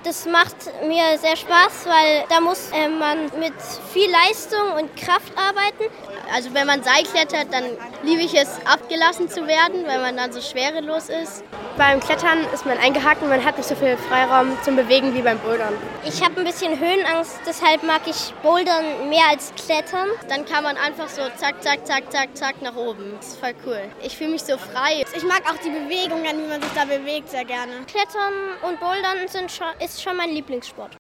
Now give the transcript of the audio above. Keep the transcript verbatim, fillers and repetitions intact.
Das macht mir sehr Spaß, weil da muss äh, man mit viel Leistung und Kraft arbeiten. Also wenn man Seil klettert, dann liebe ich es, abgelassen zu werden, weil man dann so schwerelos ist. Beim Klettern ist man eingehakt und man hat nicht so viel Freiraum zum Bewegen wie beim Bouldern. Ich habe ein bisschen Höhenangst, deshalb mag ich Bouldern mehr als Klettern. Dann kann man einfach so zack, zack, zack, zack, zack nach oben. Das ist voll cool. Ich fühle mich so frei. Ich mag auch die Bewegungen, wie man sich da bewegt, sehr gerne. Klettern und Bouldern sind schon, ist schon mein Lieblingssport.